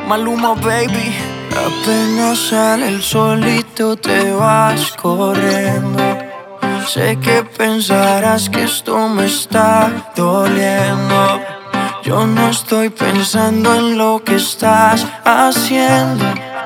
Maluma, baby. Apenas sale el solito te vas corriendo. Sé que pensarás que esto me está doliendo. Yo no estoy pensando en lo que estás haciendo.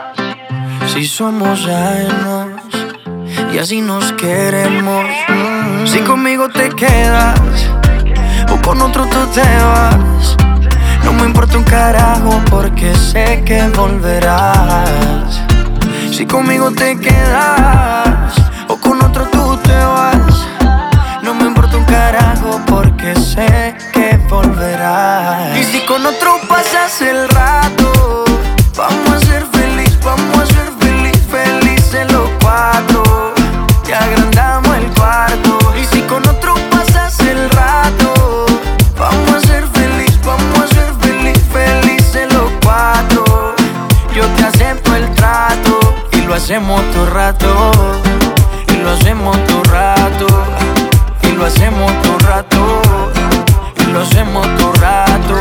Si somos ajenos y así nos queremos. Si conmigo te quedas o con otro tú te vas, no me importa un carajo porque sé que volverás. Si conmigo te quedas o con otro tú te vas, no me importa un carajo porque sé que volverás. Y si con otro pasas el rato, vamos a ser feliz, vamos a ser feliz, felices los cuatro. Te agrandamos el cuarto. Y si con otro pasas el rato, vamos a ser feliz, vamos a ser feliz, felices los cuatro. Yo te acepto el trato y lo hacemos todo rato. Y lo hacemos todo rato. Y lo hacemos todo rato. Y lo hacemos todo rato.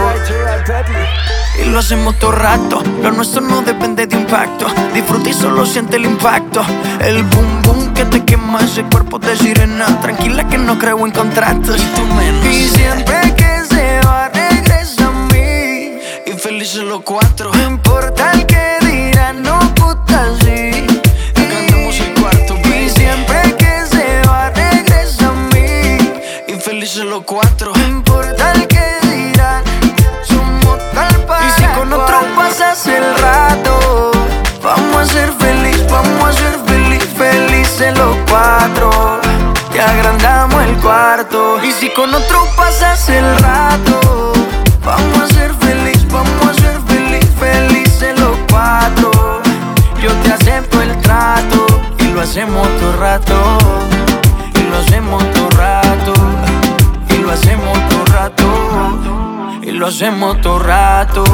Y lo hacemos todo rato. Lo nuestro no depende de impacto. Disfruta y solo siente el impacto. El boom boom que te quema ese cuerpo de sirena. Tranquila que no creo en contratos. Y tú menos. Y siempre que se va regresa a mí. Y felices los cuatro. No importa el que dirán, no puta sí. Agrandamos el cuarto, baby. Y siempre que se va regresa a mí. Y felices los cuatro. No importa el que dirán, somos tal para. Y si con otro pasas el rato, vamos a ser feliz, vamos a ser feliz, felices los cuatro. Te agrandamos el cuarto. Y si con otro pasas el rato, vamos a ser feliz, vamos a ser feliz, felices los cuatro. Yo te acepto el trato y lo hacemos todo rato. Y lo hacemos todo rato. Y lo hacemos todo rato. Y lo hacemos todo rato.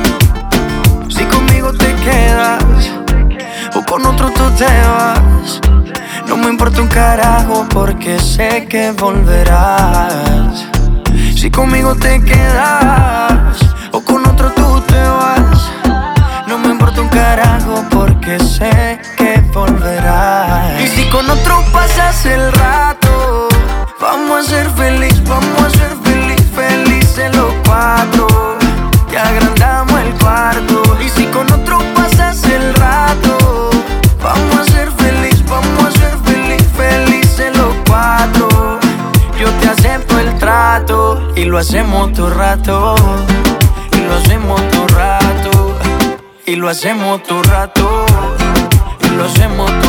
Si conmigo te quedas o con otro tú te vas, no me importa un carajo porque sé que volverás. Si conmigo te quedas o con otro tú te vas, no me importa un carajo porque sé que volverás. Y si con otro pasas el rato, vamos a ser feliz, vamos a ser feliz, felices los cuatro. Te agrandamos el cuarto. Y si con otro pasas el rato, vamos a ser feliz, vamos a ser feliz, felices los cuatro. Yo te acepto el trato y lo hacemos todo rato. Y lo hacemos todo rato. Y lo hacemos todo rato. Y lo hacemos todo rato.